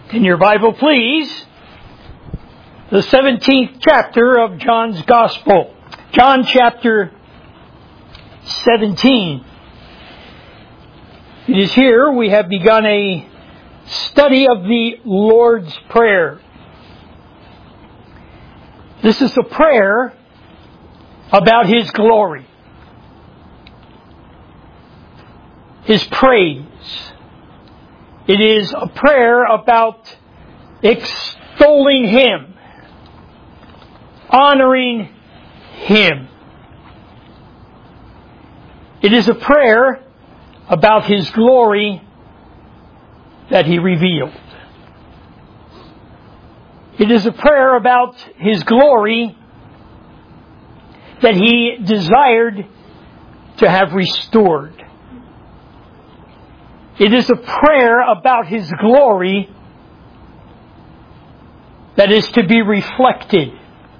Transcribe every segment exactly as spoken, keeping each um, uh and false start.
In your Bible, please, the seventeenth chapter of John's Gospel. John chapter seventeen. It is here we have begun a study of the Lord's Prayer. This is a prayer about His glory, His praise. It is a prayer about extolling Him, honoring Him. It is a prayer about His glory that He revealed. It is a prayer about His glory that He desired to have restored. It is a prayer about His glory that is to be reflected.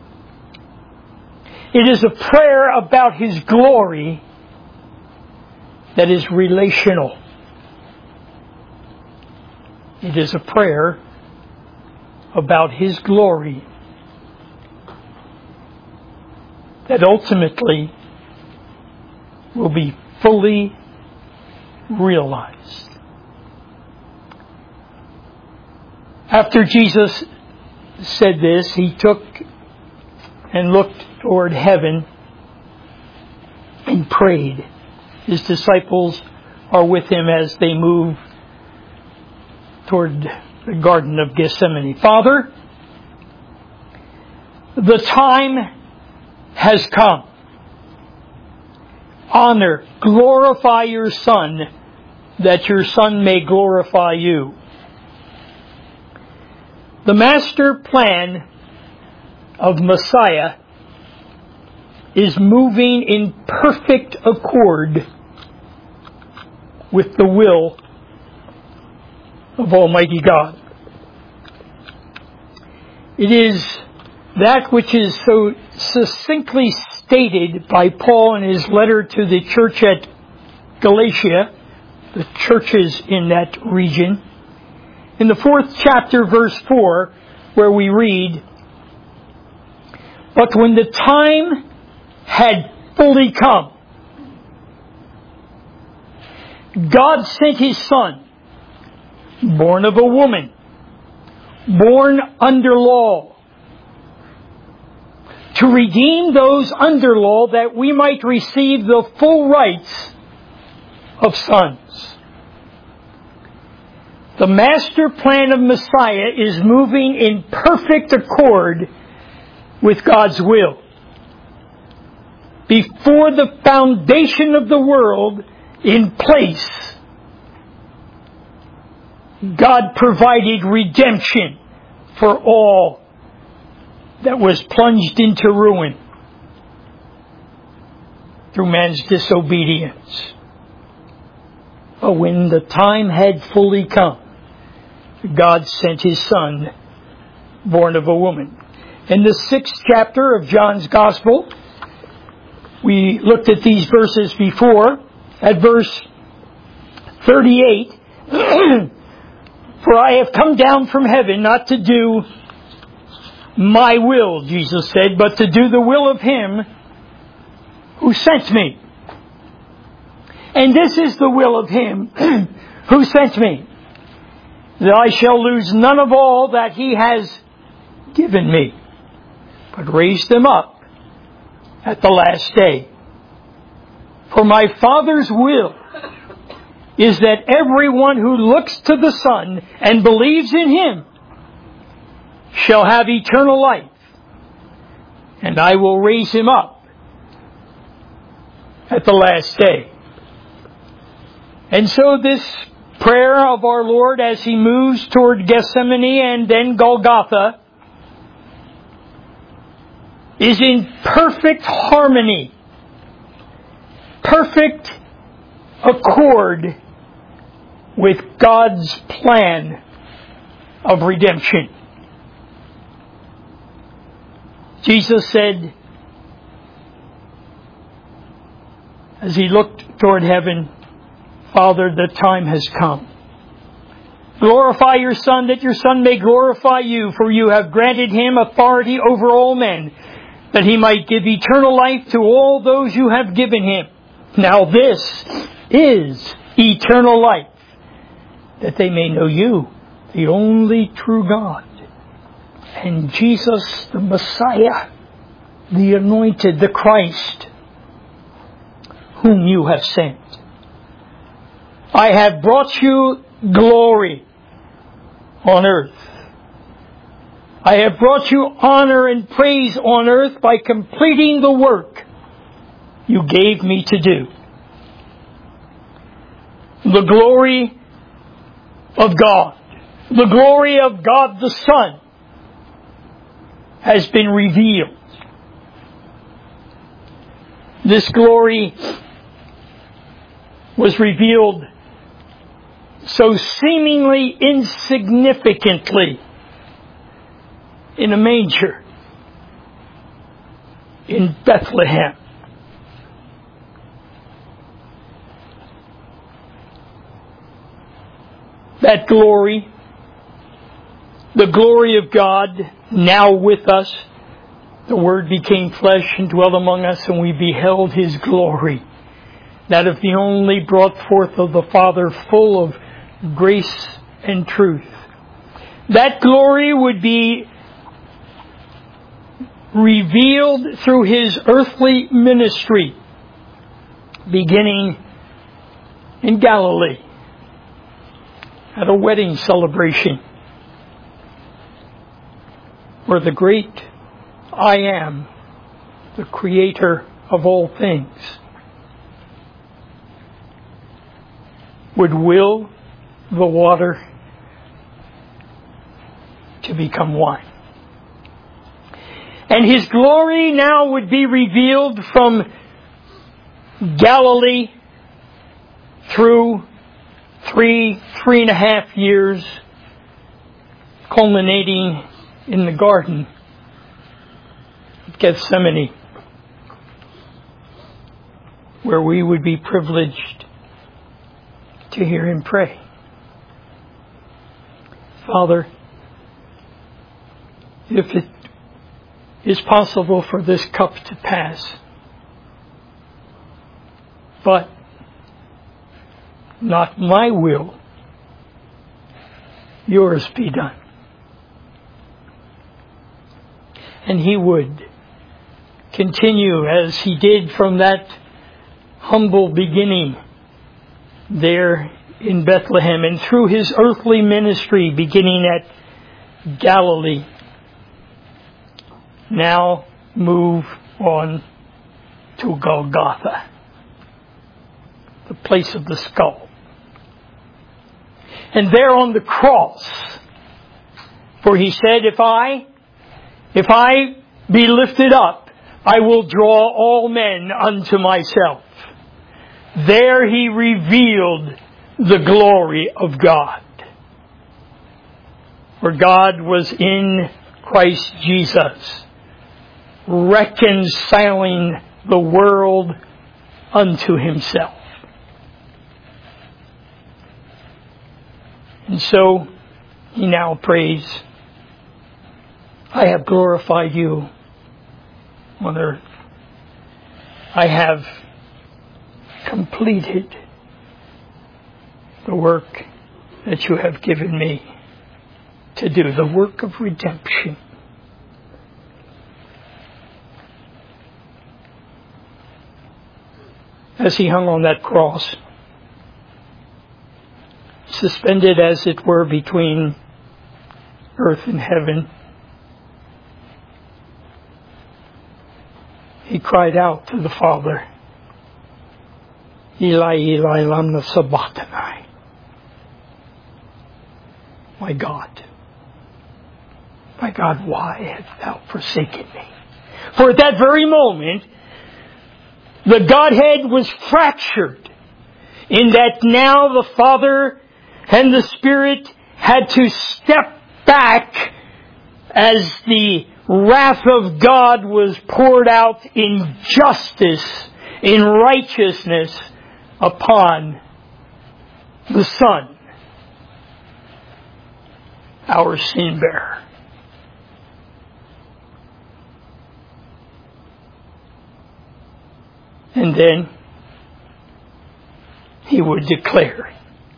It is a prayer about His glory that is relational. It is a prayer about His glory that ultimately will be fully realized. After Jesus said this, He took and looked toward heaven and prayed. His disciples are with Him as they move toward the Garden of Gethsemane. Father, the time has come. Honor, glorify your Son, that your Son may glorify you. The master plan of Messiah is moving in perfect accord with the will of Almighty God. It is that which is so succinctly stated by Paul in his letter to the church at Galatia, the churches in that region. In the fourth chapter, verse four, where we read, "But when the time had fully come, God sent His Son, born of a woman, born under law, to redeem those under law, that we might receive the full rights of sons." The master plan of Messiah is moving in perfect accord with God's will. Before the foundation of the world in place, God provided redemption for all that was plunged into ruin through man's disobedience. But when the time had fully come, God sent His Son, born of a woman. In the sixth chapter of John's Gospel, we looked at these verses before. At verse thirty-eight, "For I have come down from heaven not to do my will," Jesus said, "but to do the will of Him who sent me. And this is the will of Him who sent me, that I shall lose none of all that He has given me, but raise them up at the last day. For my Father's will is that everyone who looks to the Son and believes in Him shall have eternal life, and I will raise him up at the last day." And so this prayer of our Lord as He moves toward Gethsemane and then Golgotha is in perfect harmony, perfect accord with God's plan of redemption. Jesus said, as He looked toward heaven, "Father, the time has come. Glorify your Son, that your Son may glorify you, for you have granted him authority over all men, that he might give eternal life to all those you have given him. Now this is eternal life, that they may know you, the only true God, and Jesus the Messiah, the Anointed, the Christ, whom you have sent. I have brought you glory on earth. I have brought you honor and praise on earth by completing the work you gave me to do. The glory of God, the glory of God the Son, has been revealed. This glory was revealed so seemingly insignificantly in a manger in Bethlehem. That glory, the glory of God, now with us, the Word became flesh and dwelt among us, and we beheld His glory, that of the only brought forth of the Father, full of grace and truth. That glory would be revealed through His earthly ministry, beginning in Galilee at a wedding celebration, where the great I Am, the Creator of all things, would will the water to become wine. And His glory now would be revealed from Galilee through three, three and a half years, culminating in the Garden of Gethsemane, where we would be privileged to hear Him pray. Father, if it is possible for this cup to pass, but not my will, yours be done. And He would continue as He did from that humble beginning there in Bethlehem, and through His earthly ministry beginning at Galilee, now move on to Golgotha, the place of the skull. And there on the cross, for He said, if I, if I be lifted up, I will draw all men unto myself. There He revealed the glory of God. For God was in Christ Jesus, reconciling the world unto Himself. And so He now prays, I have glorified you on earth. I have completed the work that you have given me to do, the work of redemption. As He hung on that cross, suspended as it were between earth and heaven, He cried out to the Father, Eli, Eli, lama sabachthani. My God, my God, why hast thou forsaken me? For at that very moment, the Godhead was fractured, in that now the Father and the Spirit had to step back as the wrath of God was poured out in justice, in righteousness upon the Son. our sin bearer. And then He would declare,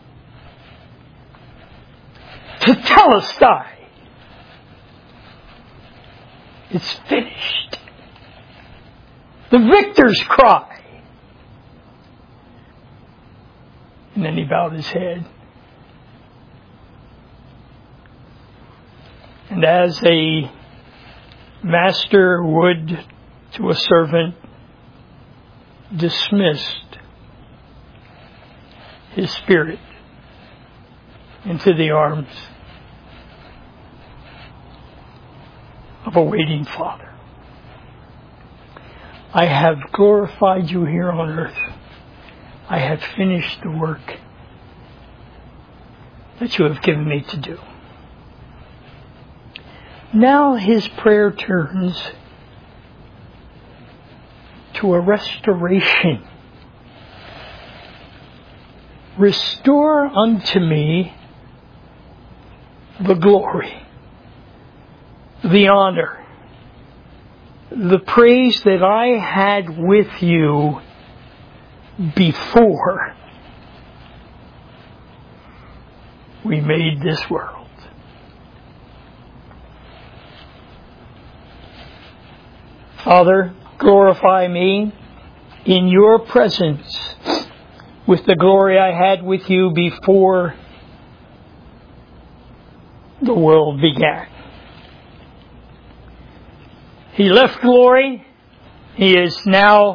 Tetelestai, it's finished. The victor's cry. And then He bowed His head. And as a master would to a servant, dismissed His spirit into the arms of a waiting Father. I have glorified you here on earth. I have finished the work that you have given me to do. Now His prayer turns to a restoration. Restore unto me the glory, the honor, the praise that I had with you before we made this world. Father, glorify me in your presence with the glory I had with you before the world began. He left glory. He is now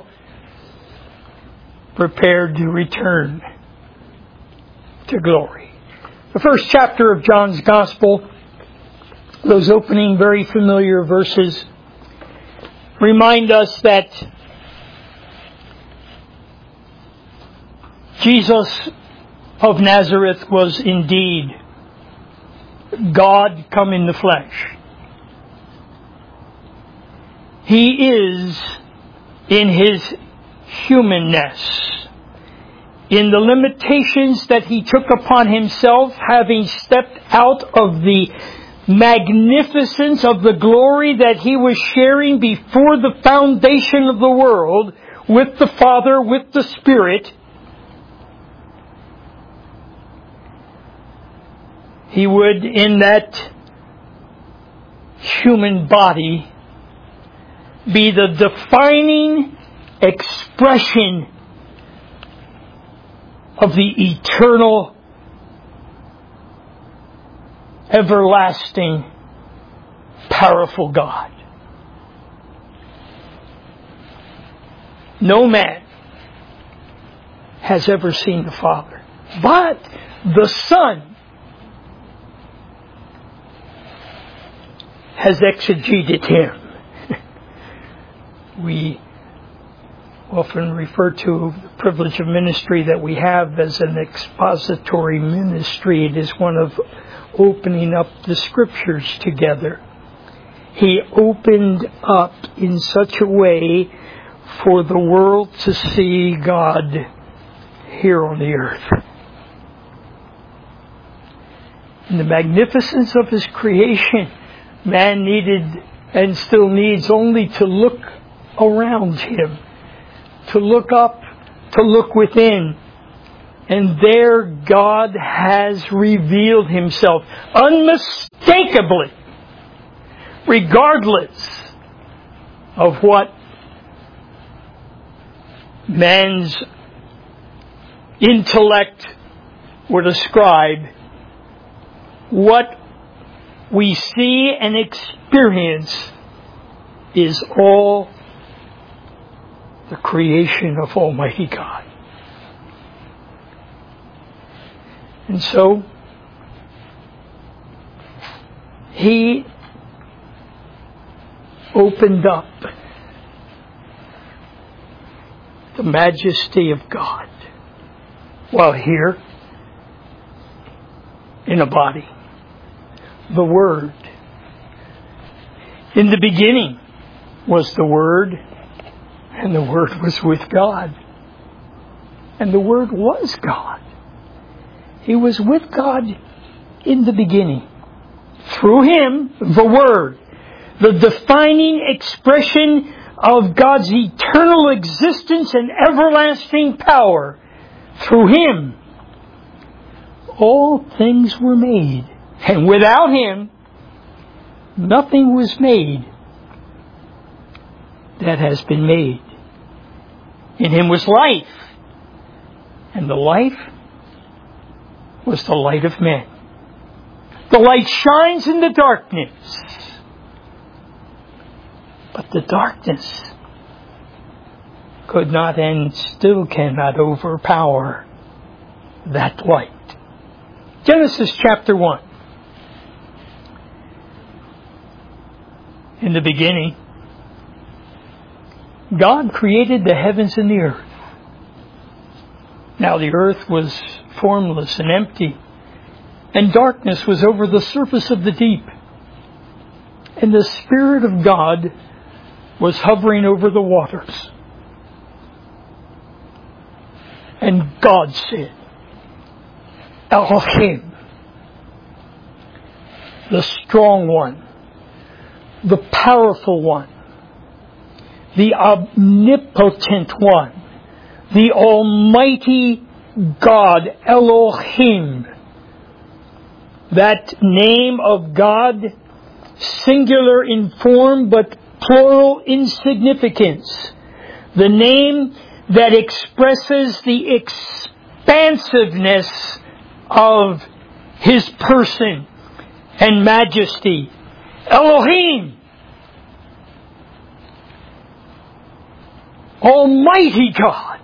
prepared to return to glory. The first chapter of John's Gospel, those opening very familiar verses, remind us that Jesus of Nazareth was indeed God come in the flesh. He is, in His humanness, in the limitations that He took upon Himself, having stepped out of the magnificence of the glory that He was sharing before the foundation of the world with the Father, with the Spirit. He would, in that human body, be the defining expression of the eternal, everlasting, powerful God. No man has ever seen the Father, but the Son has exegeted Him. We often refer to the privilege of ministry that we have as an expository ministry. It is one of opening up the Scriptures together. He opened up in such a way for the world to see God here on the earth. In the magnificence of His creation, man needed and still needs only to look around him, to look up, to look within. And there God has revealed Himself unmistakably, regardless of what man's intellect would ascribe. What we see and experience is all the creation of Almighty God. And so, He opened up the majesty of God while here in a body. The Word. In the beginning was the Word, and the Word was with God. And the Word was God. He was with God in the beginning. through Him, the Word, the defining expression of God's eternal existence and everlasting power, through Him, all things were made. And without Him, nothing was made that has been made. In Him was life, and the life was the light of men. The light shines in the darkness, but the darkness could not and still cannot overpower that light. Genesis chapter one. In the beginning, God created the heavens and the earth. Now the earth was formless and empty, and darkness was over the surface of the deep. And the Spirit of God was hovering over the waters. And God said, Elohim, the strong one, the powerful one, the omnipotent one, the Almighty God, Elohim. That name of God, singular in form but plural in significance. The name that expresses the expansiveness of His person and majesty. Elohim, Almighty God,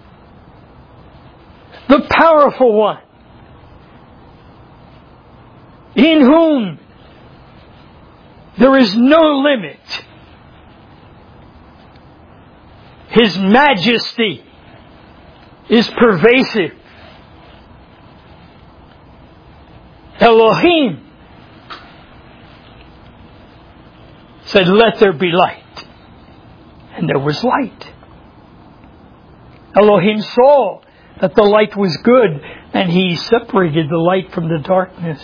the powerful one, in whom there is no limit. His majesty is pervasive. Elohim said, let there be light. And there was light. Elohim saw that the light was good, and He separated the light from the darkness.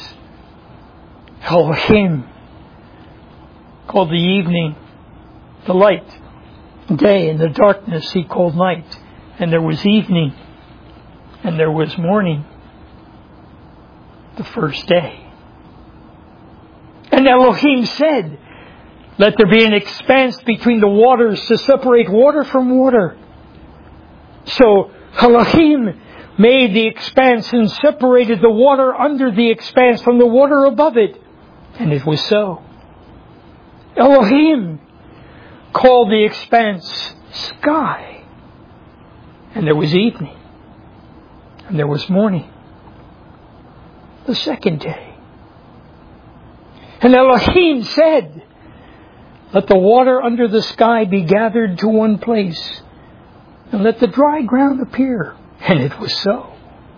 Elohim called the evening the light, day, and the darkness He called night. And there was evening, and there was morning, the first day. And Elohim said, let there be an expanse between the waters to separate water from water. So Elohim made the expanse and separated the water under the expanse from the water above it. And it was so. Elohim called the expanse sky. And there was evening. And there was morning. The second day. And Elohim said, let the water under the sky be gathered to one place, and let the dry ground appear. And it was so.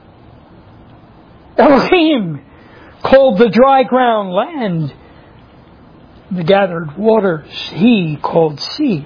Elohim called the dry ground land, the gathered waters He called seas.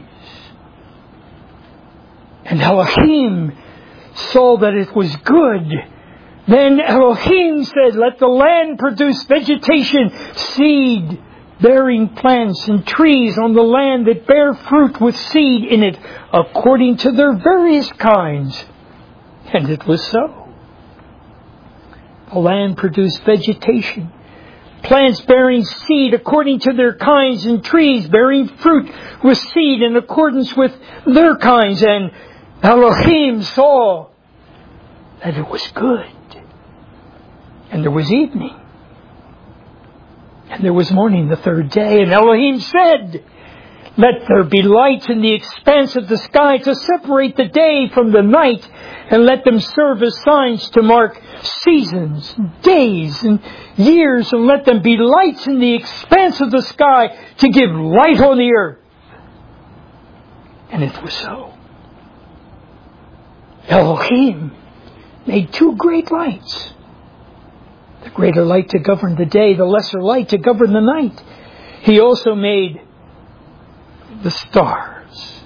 And Elohim saw that it was good. Then Elohim said, let the land produce vegetation, seed, bearing plants and trees on the land that bear fruit with seed in it, according to their various kinds. And it was so. The land produced vegetation, plants bearing seed according to their kinds, and trees bearing fruit with seed in accordance with their kinds. And Elohim saw that it was good. And there was evening. And there was morning the third day. And Elohim said, let there be lights in the expanse of the sky to separate the day from the night, and let them serve as signs to mark seasons, days, and years, and let them be lights in the expanse of the sky to give light on the earth. And it was so. Elohim made two great lights. The greater light to govern the day, the lesser light to govern the night. He also made the stars.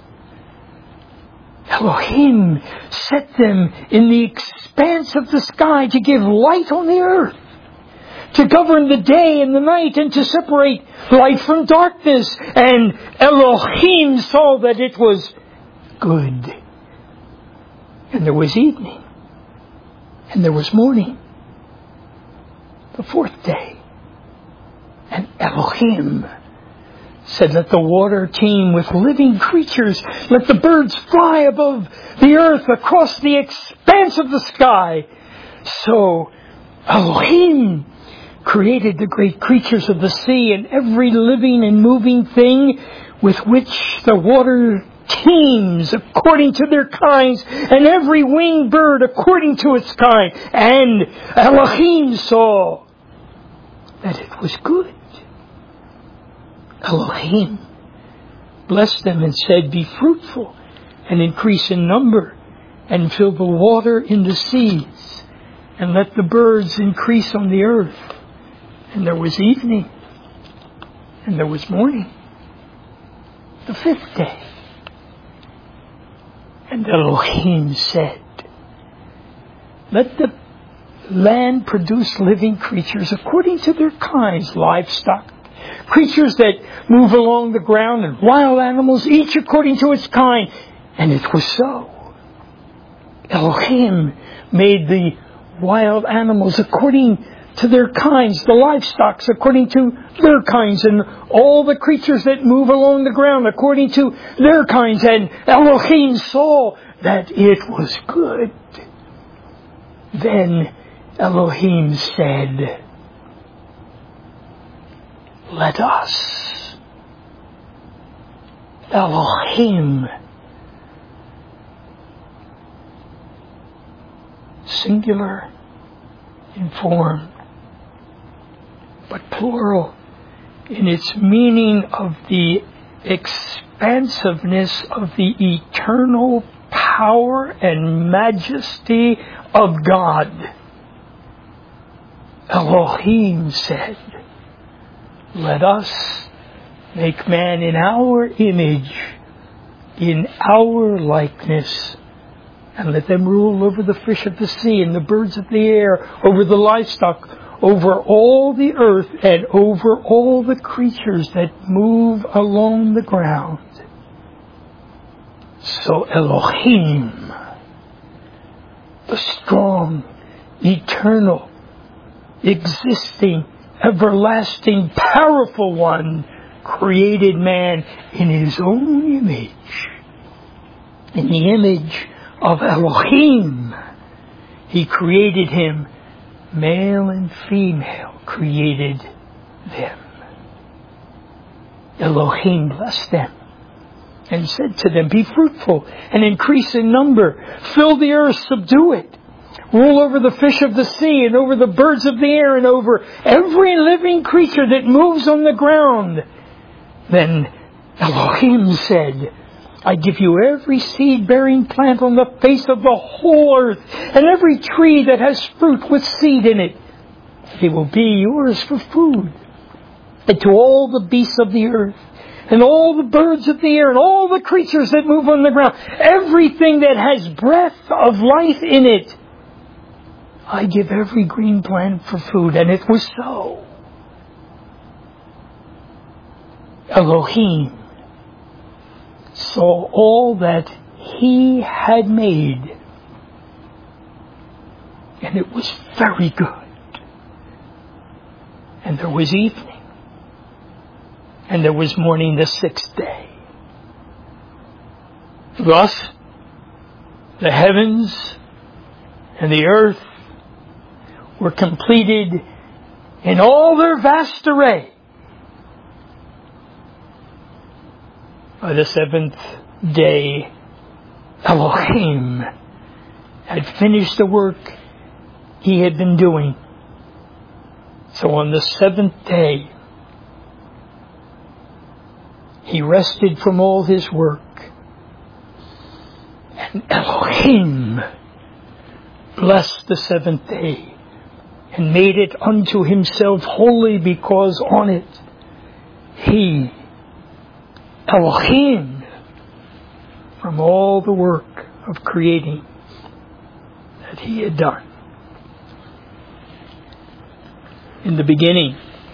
Elohim set them in the expanse of the sky to give light on the earth, to govern the day and the night, and to separate light from darkness. And Elohim saw that it was good. And there was evening. And there was morning. The fourth day. And Elohim said, let the water teem with living creatures. Let the birds fly above the earth across the expanse of the sky. So Elohim created the great creatures of the sea and every living and moving thing with which the water teems according to their kinds, and every winged bird according to its kind. And Elohim saw that it was good. Elohim blessed them and said, be fruitful and increase in number and fill the water in the seas and let the birds increase on the earth. And there was evening and there was morning, the fifth day. And Elohim said, let the land produce living creatures according to their kinds, livestock, creatures that move along the ground, and wild animals, each according to its kind. And it was so. Elohim made the wild animals according to their kinds, the livestock according to their kinds, and all the creatures that move along the ground according to their kinds. And Elohim saw that it was good. Then Elohim said, let us, Elohim, singular in form, but plural in its meaning of the expansiveness of the eternal power and majesty of God. Elohim said, let us make man in our image, in our likeness, and let them rule over the fish of the sea and the birds of the air, over the livestock, over all the earth, and over all the creatures that move along the ground. So Elohim, the strong, eternal, existing, everlasting, powerful one, created man in his own image. In the image of Elohim, he created him. Male and female created them. Elohim blessed them and said to them, be fruitful and increase in number. Fill the earth, subdue it. Rule over the fish of the sea and over the birds of the air and over every living creature that moves on the ground. Then Elohim said, I give you every seed-bearing plant on the face of the whole earth, and every tree that has fruit with seed in it. They will be yours for food. And to all the beasts of the earth, and all the birds of the air, and all the creatures that move on the ground, everything that has breath of life in it, I give every green plant for food. And it was so. Elohim saw all that he had made, and it was very good. And there was evening, and there was morning the sixth day. Thus, the heavens and the earth were completed in all their vast array. By the seventh day, Elohim had finished the work he had been doing. So on the seventh day, he rested from all his work. And Elohim blessed the seventh day and made it unto himself holy, because on it he, Elohim, from all the work of creating that he had done. In the beginning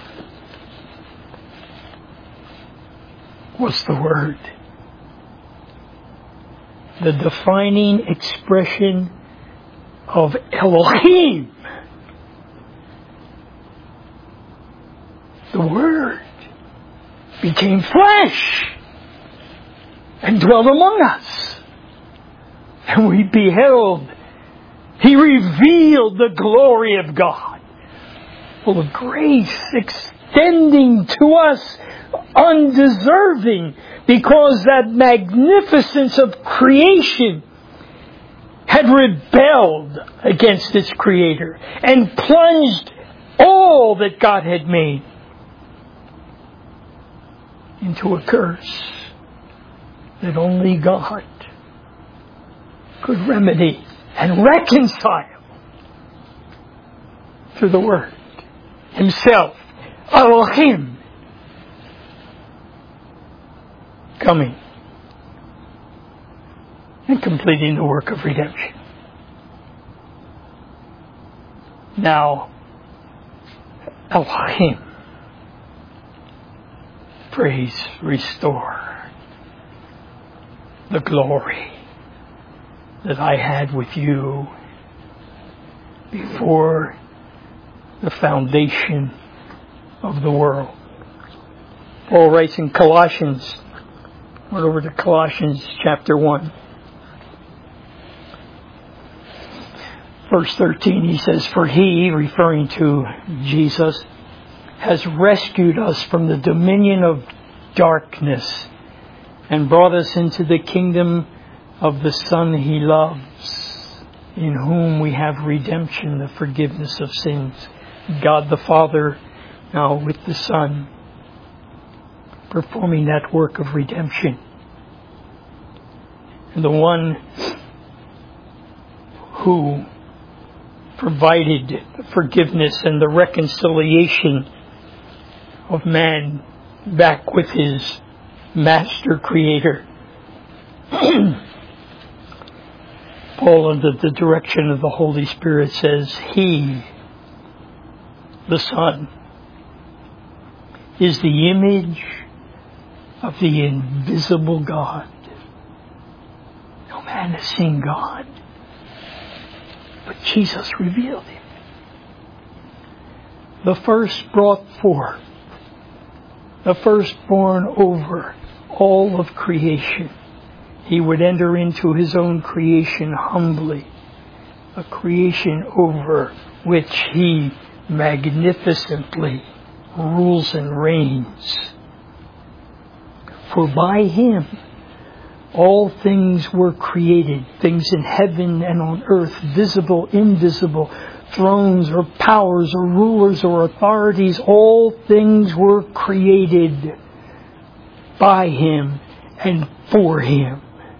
was the Word. The defining expression of Elohim. The Word became flesh and dwelt among us. And we beheld, He revealed the glory of God, full of grace, extending to us undeserving, because that magnificence of creation had rebelled against its Creator and plunged all that God had made into a curse that only God could remedy and reconcile through the Word Himself, Elohim, coming and completing the work of redemption. Now, Elohim, praise, restore the glory that I had with you before the foundation of the world. Paul writes in Colossians, went over to Colossians chapter one. Verse thirteen, he says, "For He," referring to Jesus, "has rescued us from the dominion of darkness and brought us into the kingdom of the Son He loves, in whom we have redemption, the forgiveness of sins." God the Father, now with the Son, performing that work of redemption. And the one who provided the forgiveness and the reconciliation of man back with his Master Creator. Paul, under the direction of the Holy Spirit, says, He, the Son, is the image of the invisible God. No man has seen God, but Jesus revealed Him. The first brought forth, the firstborn over all of creation. He would enter into His own creation humbly, a creation over which He magnificently rules and reigns. For by Him all things were created, things in heaven and on earth, visible, invisible, thrones or powers or rulers or authorities, all things were created by Him and for Him.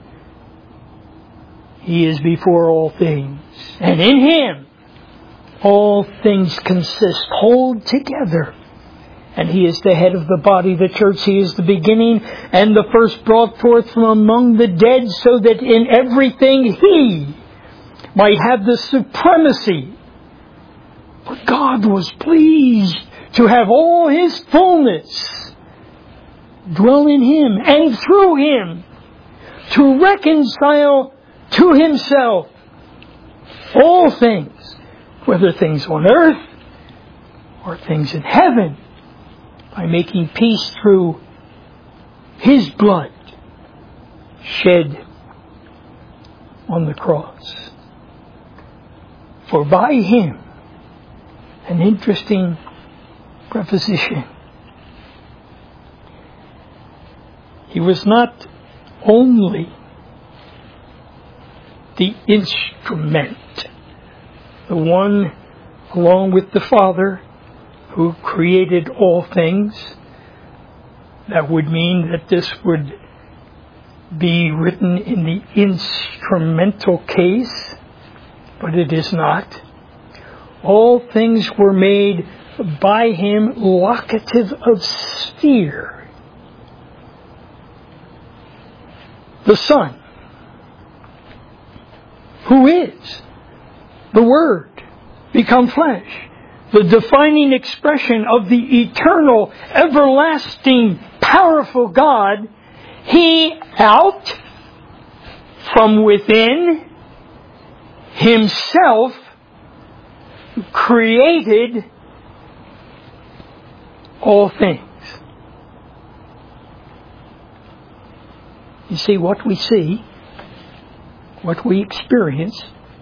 He is before all things, and in Him all things consist, hold together. And He is the head of the body, the church. He is the beginning and the first brought forth from among the dead, so that in everything He might have the supremacy. For God was pleased to have all His fullness dwell in Him, and through Him to reconcile to Himself all things, whether things on earth or things in heaven, by making peace through His blood shed on the cross. For by Him, an interesting preposition, He was not only the instrument, the one along with the Father who created all things. That would mean that this would be written in the instrumental case, but it is not. All things were made by Him, locative of sphere. The Son, who is the Word become flesh, the defining expression of the eternal, everlasting, powerful God, He out from within Himself created all things. You see, what we see, what we experience,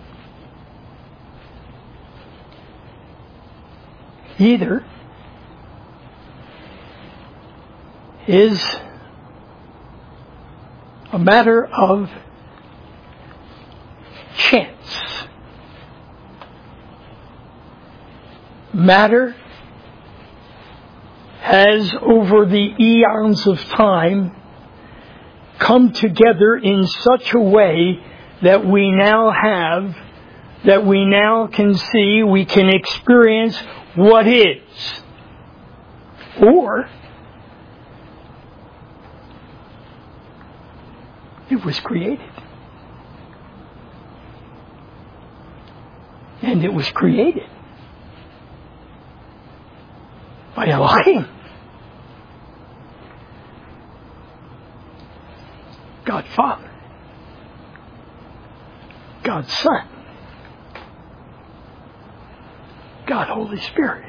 either is a matter of chance. Matter has, over the eons of time, come together in such a way that we now have, that we now can see, we can experience what is. Or it was created. And it was created by Elohim, God Father, God Son, God Holy Spirit.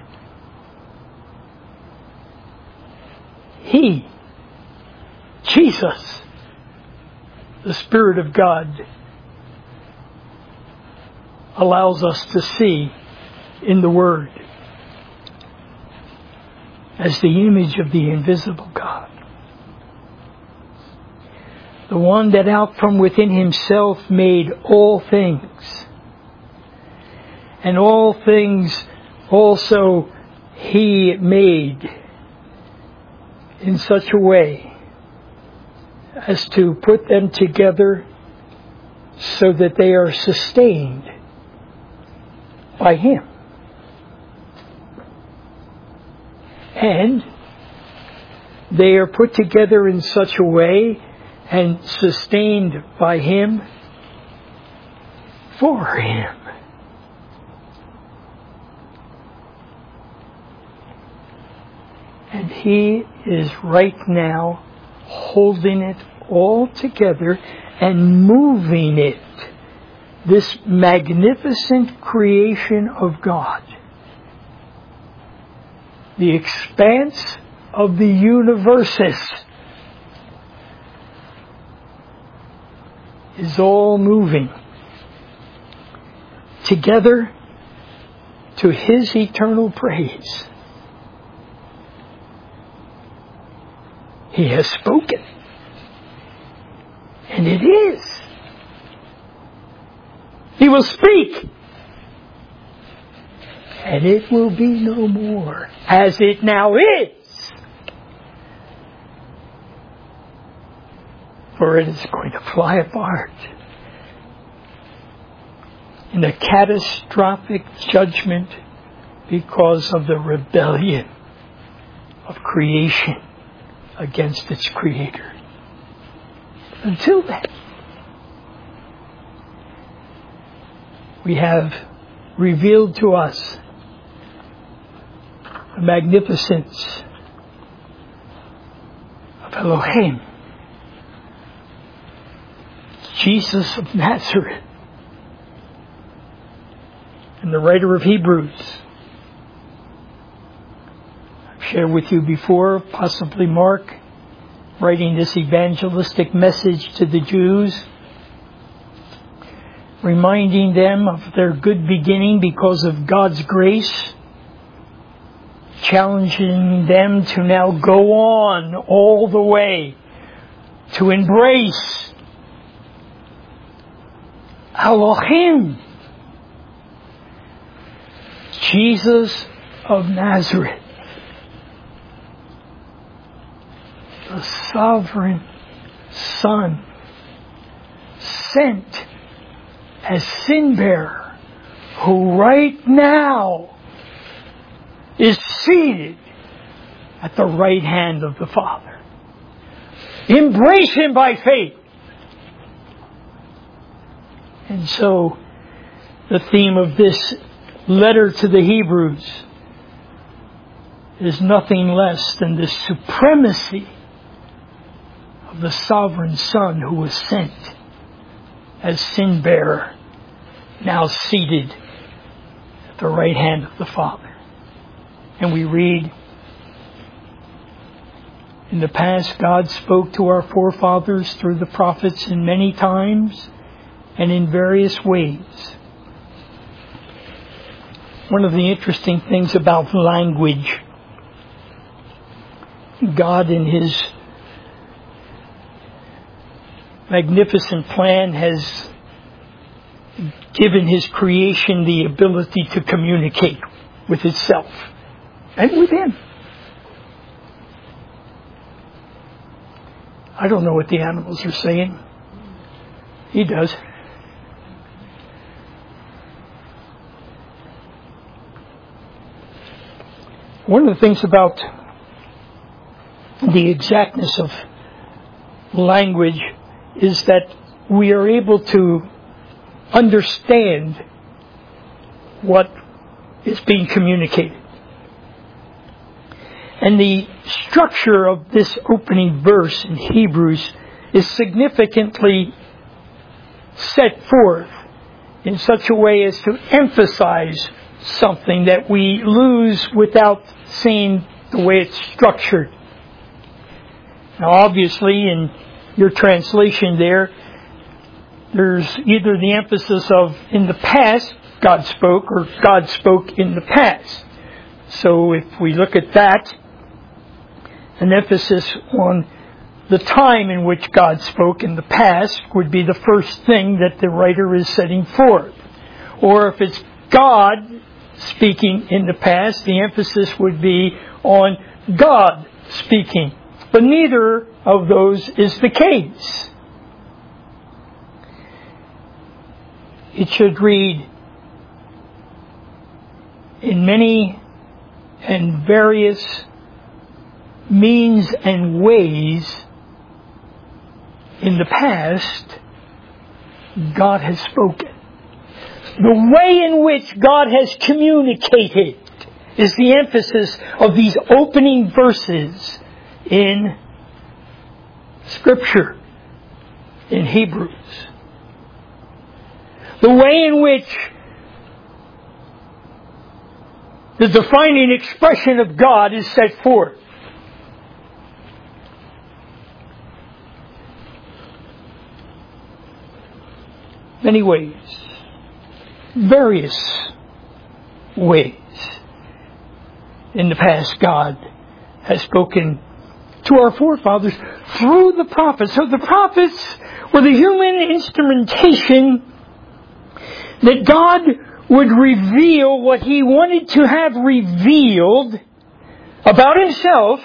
He, Jesus, the Spirit of God, allows us to see in the Word as the image of the invisible God. The one that out from within Himself made all things. And all things also He made in such a way as to put them together so that they are sustained by Him. And they are put together in such a way and sustained by Him for Him. And He is right now holding it all together and moving it, this magnificent creation of God, the expanse of the universes, is all moving together to His eternal praise. He has spoken. And it is. He will speak. And it will be no more, as it now is. For it is going to fly apart in a catastrophic judgment because of the rebellion of creation against its Creator. Until then, we have revealed to us the magnificence of Elohim, Jesus of Nazareth. And the writer of Hebrews, I've shared with you before, possibly Mark, writing this evangelistic message to the Jews, reminding them of their good beginning because of God's grace, challenging them to now go on all the way to embrace Elohim, Jesus of Nazareth, the sovereign Son, sent as sin bearer, who right now is seated at the right hand of the Father. Embrace Him by faith. And so, the theme of this letter to the Hebrews is nothing less than the supremacy of the sovereign Son who was sent as sin bearer, now seated at the right hand of the Father. And we read, in the past, God spoke to our forefathers through the prophets in many times and in various ways. One of the interesting things about language, God in His magnificent plan has given His creation the ability to communicate with itself and with Him. I don't know what the animals are saying. He does. One of the things about the exactness of language is that we are able to understand what is being communicated. And the structure of this opening verse in Hebrews is significantly set forth in such a way as to emphasize something that we lose without seeing the way it's structured. Now, obviously, in your translation there, there's either the emphasis of in the past God spoke, or God spoke in the past. So if we look at that, an emphasis on the time in which God spoke in the past would be the first thing that the writer is setting forth. Or if it's God speaking in the past, the emphasis would be on God speaking. But neither of those is the case. It should read, in many and various means and ways in the past, God has spoken. The way in which God has communicated is the emphasis of these opening verses in Scripture, in Hebrews. The way in which the defining expression of God is set forth. Many ways. Various ways. In the past, God has spoken to our forefathers through the prophets. So the prophets were the human instrumentation that God would reveal what He wanted to have revealed about Himself,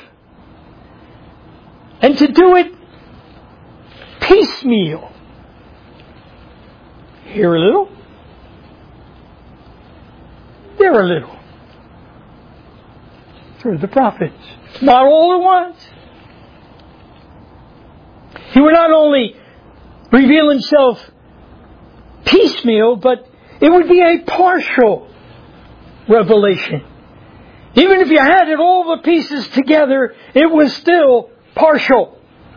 and to do it piecemeal. Here a little, there a little. Through the prophets. Not all at once. He would not only reveal Himself piecemeal, but it would be a partial revelation. Even if you added all the pieces together, it was still partial.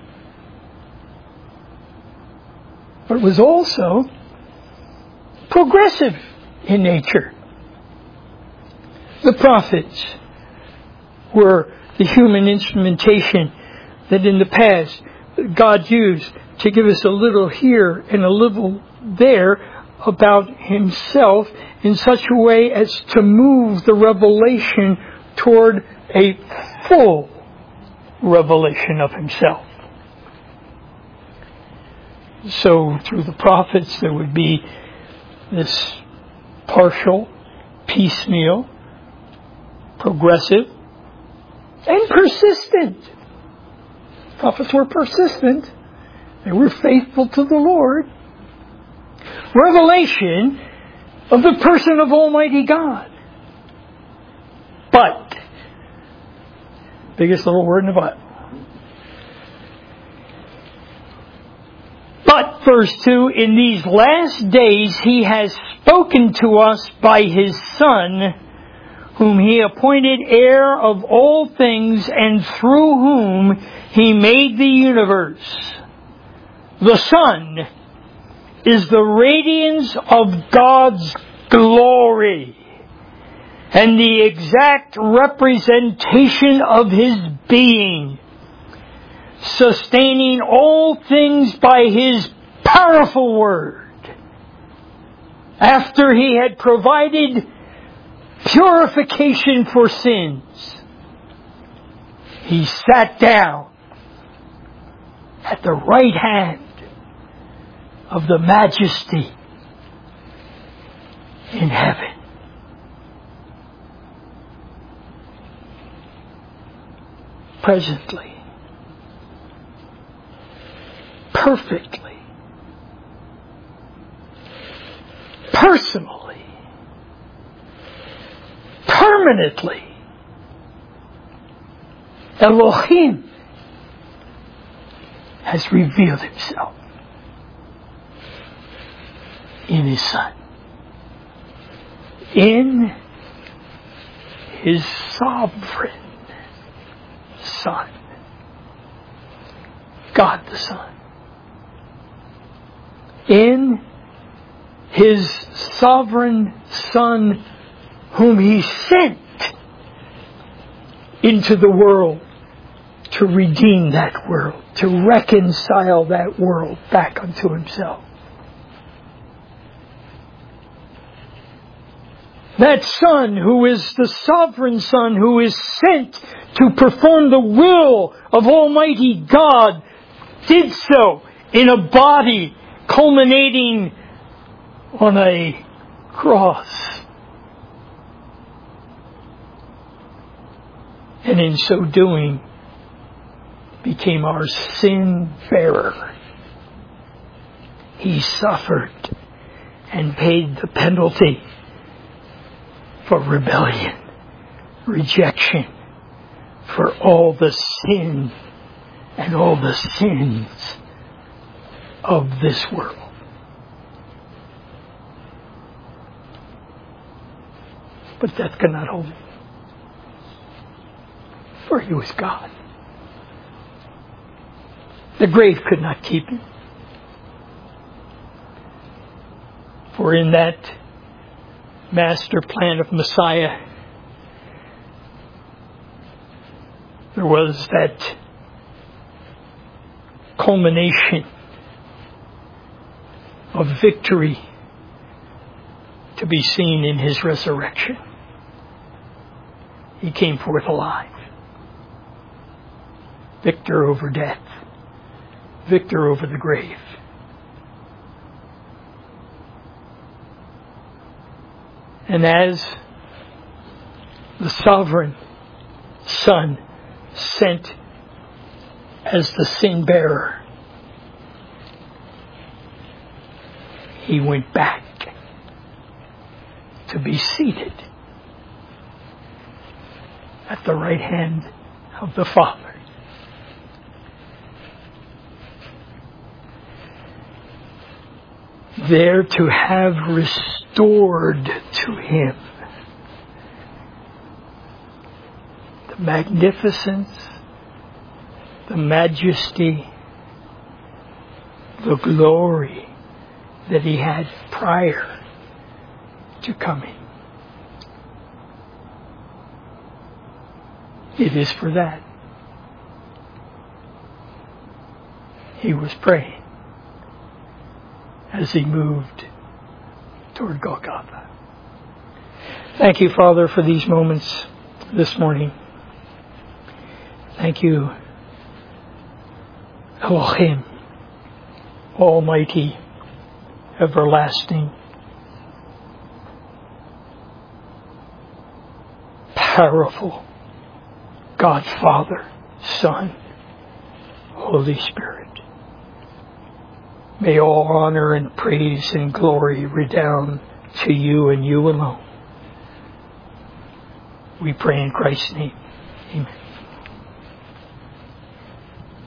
But it was also progressive in nature. The prophets were the human instrumentation that in the past God used to give us a little here and a little there about Himself in such a way as to move the revelation toward a full revelation of Himself. So through the prophets there would be this partial, piecemeal, progressive, and persistent. Prophets were persistent. They were faithful to the Lord. Revelation of the person of Almighty God. But, biggest little word in the Bible. But, verse two, in these last days He has spoken to us by His Son, whom he appointed heir of all things, and through whom he made the universe. The Son is the radiance of God's glory and the exact representation of His being, sustaining all things by His powerful word. After He had provided purification for sins, He sat down at the right hand of the Majesty in heaven. Presently, perfectly, personally, permanently, Elohim has revealed Himself in His Son, in His sovereign Son, God the Son, in His sovereign Son, whom He sent into the world to redeem that world, to reconcile that world back unto Himself. That Son, who is the sovereign Son, who is sent to perform the will of Almighty God, did so in a body culminating on a cross. And in so doing, became our sin bearer. He suffered and paid the penalty for rebellion, rejection, for all the sin and all the sins of this world. But death cannot hold Him, for He was God. The grave could not keep Him, for in that master plan of Messiah, there was that culmination of victory to be seen in His resurrection. He came forth alive, victor over death, victor over the grave. And as the sovereign Son sent as the sin bearer, He went back to be seated at the right hand of the Father. There to have restored to Him the magnificence, the majesty, the glory that He had prior to coming. It is for that He was praying as He moved toward Golgotha. Thank you, Father, for these moments this morning. Thank you, Elohim, Almighty, everlasting, powerful, God Father, Son, Holy Spirit. May all honor and praise and glory redound to You and You alone. We pray in Christ's name. Amen.